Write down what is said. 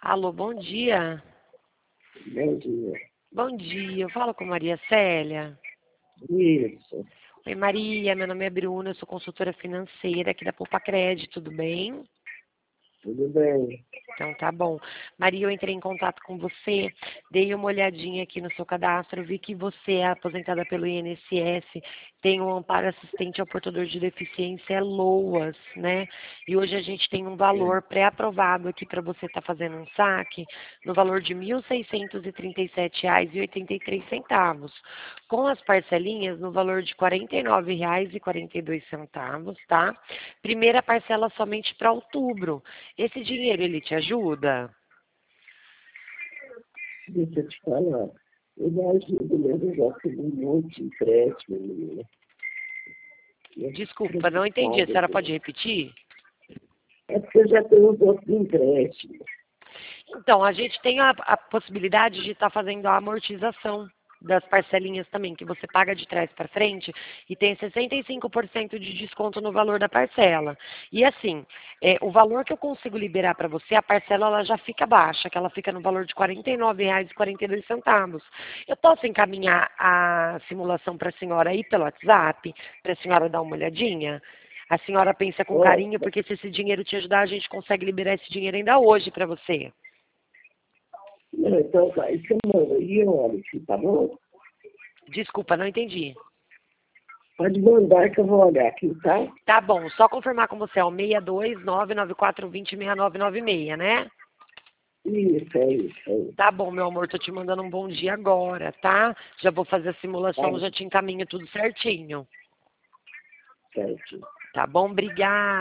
Alô, bom dia. Bom dia. Bom dia, eu falo com Maria Célia. Isso, Oi, Maria, meu nome é Bruna, eu sou consultora financeira aqui da Poupa Crédito, tudo bem? tudo bem. Então tá bom. Maria, eu entrei em contato com você, dei uma olhadinha aqui no seu cadastro, vi que você é aposentada pelo INSS, tem um amparo assistente ao portador de deficiência LOAS, né? E hoje a gente tem um valor pré-aprovado aqui para você estar fazendo um saque no valor de R$ 1.637,83, com as parcelinhas no valor de R$ 49,42, tá? Primeira parcela somente para outubro. Esse dinheiro, ele te ajuda? Deixa eu te falar. Eu me ajudo, mas eu já tive um monte de empréstimo, menina. E eu fico Desculpa, não entendi. A preocupada senhora com pode isso. repetir? É porque eu já tenho uns outros empréstimos. Então, a gente tem a possibilidade de estar fazendo a amortização das parcelinhas também, que você paga de trás para frente e tem 65% de desconto no valor da parcela. E assim, o valor que eu consigo liberar para você, a parcela ela já fica baixa, que ela fica no valor de R$ 49,42. Eu posso encaminhar a simulação para a senhora aí pelo WhatsApp, para a senhora dar uma olhadinha? A senhora pensa com Ó, carinho, porque se esse dinheiro te ajudar, a gente consegue liberar esse dinheiro ainda hoje para você. não, então tá. E você manda. E eu olho aqui, tá bom? Desculpa, não entendi. Pode mandar que eu vou olhar aqui, tá? Tá bom, só confirmar com você, é o 62994206996, né? Isso, é isso, é isso. Tá bom, meu amor, tô te mandando um bom dia agora, tá? Já vou fazer a Tá, simulação, já te encaminho tudo certinho. certo. Tá bom? Obrigada.